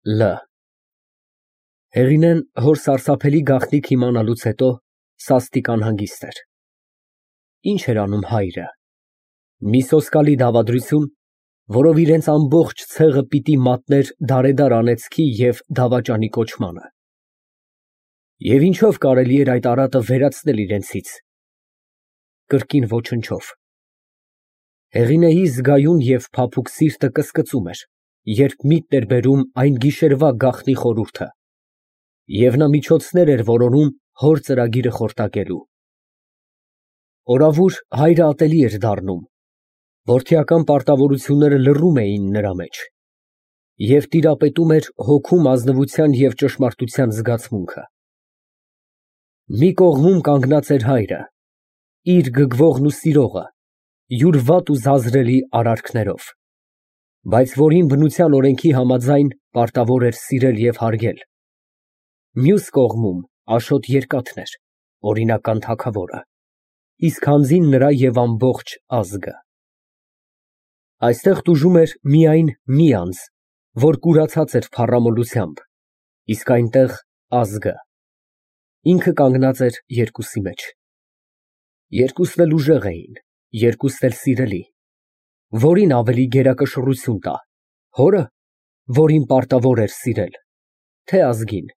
Լ. Հեղինեն հոր սարսափելի գաղտնիք իմանալուց հետո սաստիկ անհանգիստ էր։ Ինչ էր անում հայրը։ Մի սոսկալի դավադրություն, որով իրենց ամբողջ ցեղը պիտի մատներ դարեդար անեծքի և դավաճանի կոչմանը։ Եվ ինչով կարելի էր այդ արատը վերացնել իրենցից։ Կրկին ոչնչով։ Հեղինեի զգայուն և փափուկ սիրտը կսկծում էր, երբ միտն էր բերում այն գիշերվա գաղտնի խորհուրդը, և նա միջոցներ էր որոնում հոր ծրագիրը խորտակելու։ Օրավուր հայրը ատելի էր դառնում, որդիական պարտավորությունները լռում էին նրա մեջ, և տիրապետում էր հոգում ազնվության և ճշմարտության զգացմունքը։ Մի կողմում կանգնած էր հայրը, իր գգվողն ու սիրողը, յուր վատ ու զազրելի արարքներով, բայց որին բնության օրենքի համաձայն պարտավոր էր սիրել և հարգել։ Մյուս կողմում Աշոտ Երկաթն էր, օրինական թագավորը, իսկ հանձին նրա և ամբողջ ազգը։ Այստեղ տուժում էր միայն մի անձ, որ կուրացած էր փառամոլությամբ, իսկ այնտեղ ազգը։ Ինքը կանգնած էր երկուսի մեջ։ Երկուսն էլ ուժեղ էին, երկուսն էլ սիրելի։ Որին ավելի գերակշռություն տա, հորը, որին պարտավոր էր սիրել, թե ազգին։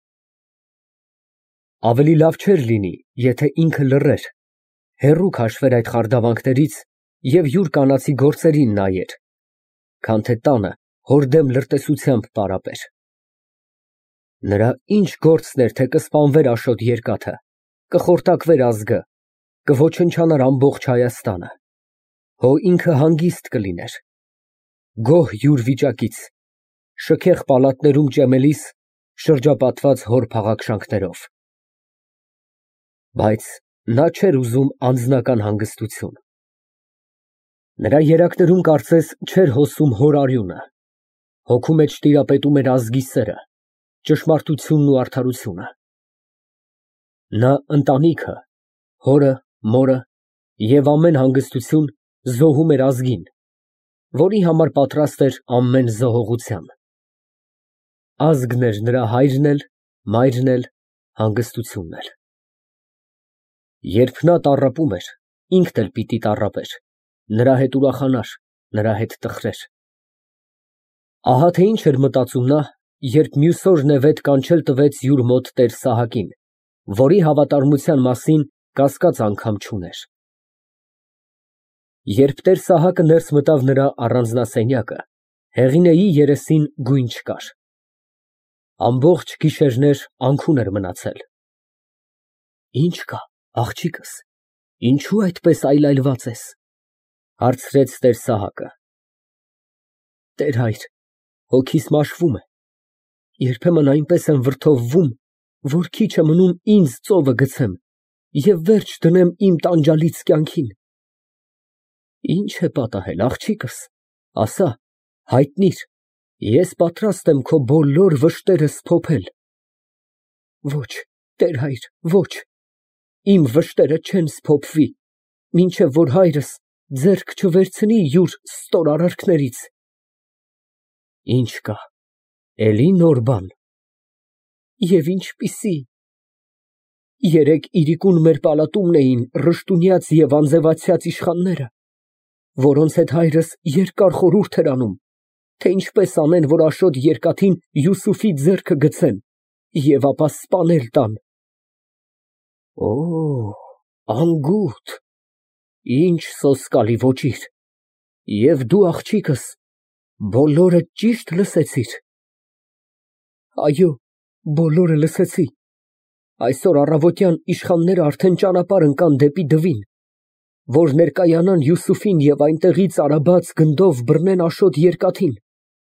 Ավելի լավ չէր լինի, եթե ինքը լռեր, հեռու քաշվեր այդ խարդավանքներից և յուր կանացի գործերին նայեր, քան թե տանը հոր դեմ լրտեսությամբ պարապեր։ Նրա ինչ գործն էր, թե կսպանվեր Աշոտ Երկաթը, կխորտակվեր ազգը, կոչնչանար ամբողջ Հայաստանը, հո ինքը հանգիստ կլիներ, գոհ յուր վիճակից, շքեղ պալատներում ճեմելիս, շրջապատված հոր փաղաքշանքներով։ Բայց նա չէր ուզում անձնական հանգստություն։ Նրա երակներում կարծես չէր հոսում հոր արյունը, հոգու մեջ տիրապետում էր ազգի սերը, ճշմարտությունն ու արդարությունը։ Նա ընտանիքը, հորը, մորը և ամեն հանգստություն զոհում էր ազգին, որի համար պատրաստ էր ամեն զոհողության։ Ազգն էր նրա հայրն էլ, մայրն էլ, հանգստությունն էլ։ Երբ նա տառապում էր, ինքն էլ պիտի տառապեր, նրա հետ ուրախանար, նրա հետ տխրեր։ Ահա թե ինչ էր մտածում նա, երբ մյուս օր նեւետ կանչել տվեց յուր մոտ տեր Սահակին, որի հավատարմության մասին կասկած անգամ չուներ։ Երբ տեր Սահակը ներս մտավ նրա առանձնասենյակը, Հեղինեի երեսին գույն չկար։ Ամբողջ գիշերներ անքուն էր մնացել։ Ինչ կա, աղջիկս, ինչու այդպես այլայլված ես, հարցրեց տեր Սահակը։ Տեր հայր, հոգիս մաշվում է, երբեմն այնպես եմ վրդովվում, որ քիչ է մնում ինձ ծովը գցեմ և վերջ դնեմ իմ տանջալից կյանքին։ Ինչ է պատահել, աղջիկս, ասա, հայտնիր, ես պատրաստ եմ քո բոլոր վշտերը սփոփել։ Ոչ, տեր հայր, ոչ, իմ վշտերը չեն սփոփվի, մինչև որ հայրս ձեռք չվերցնի յուր ստոր արարքներից։ Ինչ կա, էլի նոր բան։ Եվ ինչպիսի։ Երեկ իրիկուն մեր պալատումն էին ռշտունյաց և անձևացյաց իշխանները, որոնց հետ հայրս երկար խորհուրդ էր անում, թե ինչպես անեն, որ Աշոտ Երկաթին Յուսուֆի ձեռքը գցեն և ապա սպանել տան։ Օ, անգութ, ինչ սոսկալի ոճիր, և դու, աղջիկս, բոլորը ճիշտ լսեցի՞ր։ Այո, բոլորը լսեցի։ Այսօր առավոտյան իշխանները արդեն ճանապարհ ընկան դեպի Դվին, որ ներկայանան Յուսուֆին և այնտեղից արաբաց գնդով բռնեն Աշոտ Երկաթին։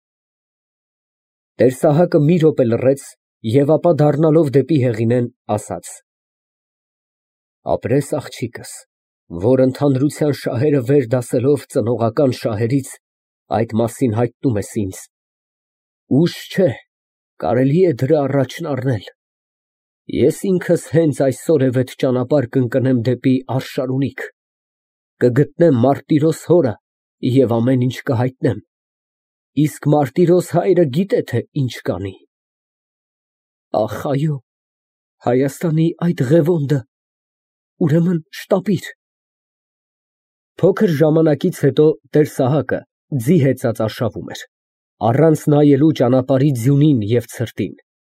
Տեր Սահակը մի րոպե լռեց և ապա դառնալով դեպի Հեղինեն, ասաց. Ապրես, աղջիկս, որ ընդհանրության շահերը վեր դասելով ծնողական շահերից, այդ մասին հայտնում ես ինձ։ Ուշ չէ, կարելի է դրա առաջն առնել։ Ես ինքս հենց այսօրևեթ ճանապարհ կընկնեմ դեպի Արշարունիք, կգտնեմ Մարտիրոս հորը և ամեն ինչ կհայտնեմ, իսկ Մարտիրոս հայրը գիտե, թե ինչ կանի։ Ախ, այո, Հայաստանի այդ ղևոնդը, ուրեմն շտապիր։ Փոքր ժամանակից հետո տեր Սահակը ձի հեծած արշավում էր, առանց նայելու ճանապարհի ձյունին և ցրտին։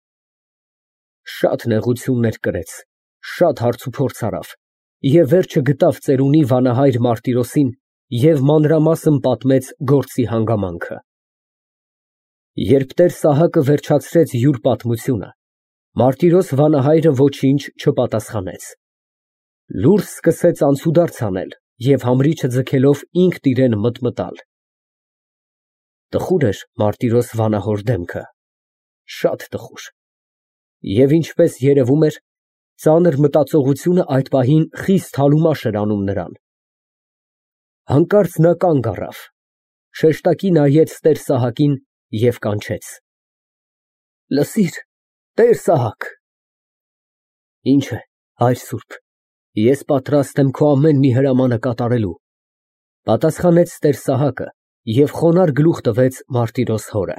Շատ նեղություններ կրեց, շատ հարցուփորձ արավ և վերջը գտավ ծերունի վանահայր Մարտիրոսին և մանրամասն պատմեց գործի հանգամանքը։ Երբ տեր Սահակը վերջացրեց յուր պատմությունը, Մարտիրոս վանահայրը ոչինչ չպատասխանեց։ Լուռ սկսեց անցուդարձ անել և համրիչը ձգելով ինքն իրան մտմտալ։ Տխուր էր Մարտիրոս վանահոր դեմքը, շատ տխուր, և ինչպես երևում էր, ծանր մտածողությունը այդ պահին խիստ թալումաշ էր անում նրան։ Հանկարծ նա կանգ առավ, շեշտակի նայեց տեր Սահակին և կանչեց. «Լսիր, տեր Սահակ»։ «Ինչ է, հայր սուրբ, ես պատրաստ եմ քո ամեն մի հրամանը կատարելու», պատասխանեց տեր Սահակը և խոնարհ գլուխ տվեց Մարտիրոս հորը։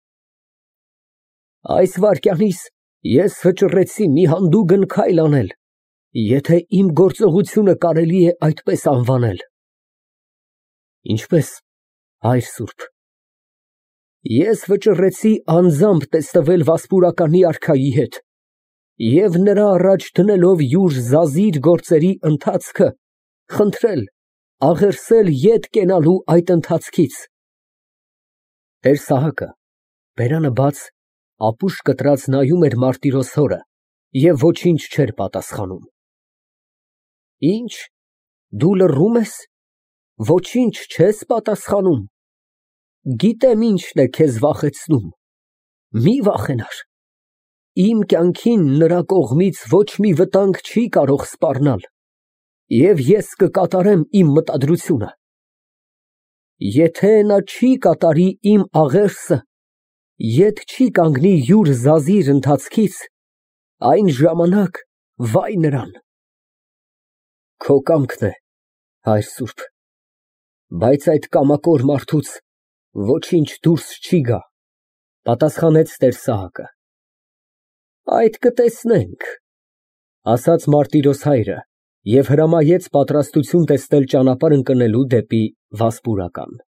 «Այս վայրկյանիս ես վճռեցի մի հանդուգն քայլ անել, եթե իմ գործողությունը կարելի է այդպես անվանել»։ «Ինչպես, հայր սուրբ»։ «Ես վճռեցի անձամբ տեսնվել վասպուրականի արքայի հետ և նրա առաջ դնելով յուր զազիր գործերի ընթացքը, խնդրել, աղերսել ետ կենալու այդ ընթացքից»։ Տեր Սահակը բերանը բաց, ապուշ կտրած նայում էր Մարտիրոս հորը և ոչինչ չէր պատասխանում։ «Ի՞նչ, դու լռում ես, ոչինչ չես պատասխանում։ Գիտեմ ինչն է քեզ վախեցնում, մի վախենար, իմ կյանքին նրա կողմից ոչ մի վտանգ չի կարող սպառնալ, և ես կկատարեմ իմ մտադրությունը։ Եթե նա չի կատարի իմ աղերսը, ետ չի կանգնի յուր զազիր ընթացքից, այն ժամանակ վայ նրան»։ «Քո կամքն է, հայր սուրբ, բայց այդ կամակոր մարդուց ոչինչ դուրս չի գա», պատասխանեց տեր Սահակը։ «Այդ կտեսնենք», ասաց Մարտիրոս հայրը և հրամայեց պատրաստություն տեսնել ճանապարհ ընկնելու դեպի վասպուրական։